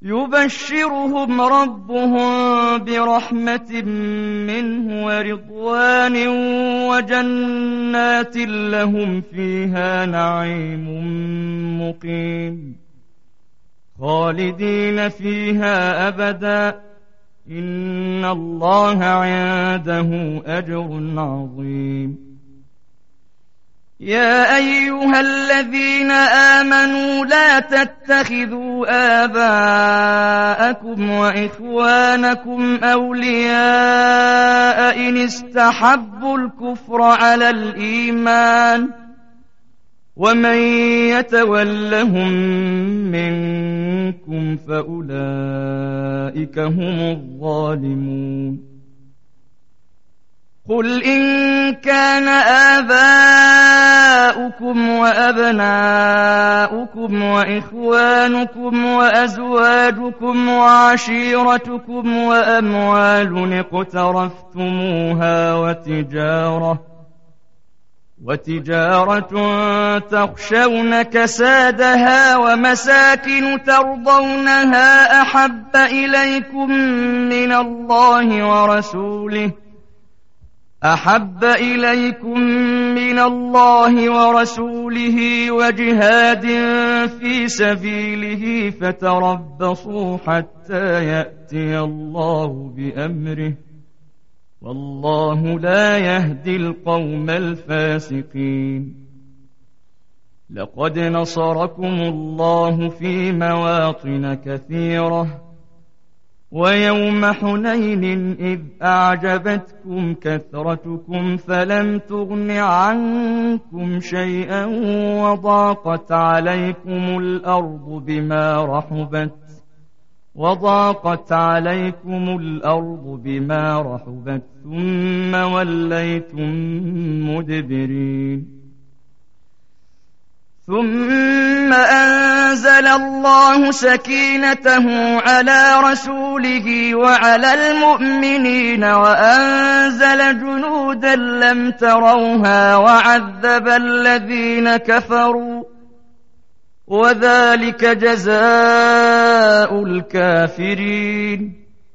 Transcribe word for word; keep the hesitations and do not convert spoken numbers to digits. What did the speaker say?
يبشرهم ربهم برحمة منه ورضوان وجنات لهم فيها نعيم مقيم خالدين فيها أبدا إن الله عنده أجر عظيم. يا أيها الذين آمنوا لا تتخذوا آباءكم وإخوانكم أولياء إن استحبوا الكفر على الإيمان ومن يتولهم منكم فأولئك هم الظالمون. قل إن كان آباؤكم وأبناؤكم وإخوانكم وأزواجكم وعشيرتكم وأموال اقترفتموها وتجارة وتجارة تخشون كسادها ومساكن ترضونها أحب إليكم من الله ورسوله أحب إليكم من الله ورسوله وجهاد في سبيله فتربصوا حتى يأتي الله بأمره والله لا يهدي القوم الفاسقين. لقد نصركم الله في مواطن كثيرة ويوم حنين إذ أعجبتكم كثرتكم فلم تغن عنكم شيئا وضاقت عليكم الأرض بما رحبت وضاقت عليكم الأرض بما رحبت ثم وليتم مدبرين. ثم أنزل الله سكينته على رسوله وعلى المؤمنين وأنزل جنودا لم تروها وعذب الذين كفروا وذلك جزاء الكافرين.